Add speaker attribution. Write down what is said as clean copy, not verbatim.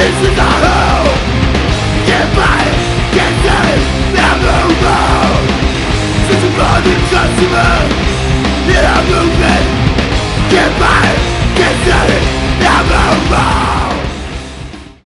Speaker 1: This is a hell. Get by, get down, never wrong. Since you're not the customer in our movement. Get by, get down, never wrong.